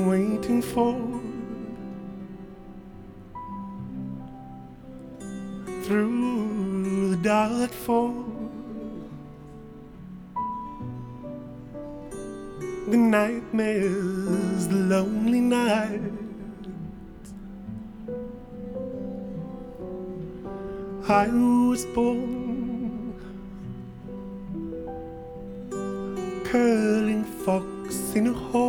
waiting for through the dark fall. The nightmares, the lonely night. I was born curling fox in a hole.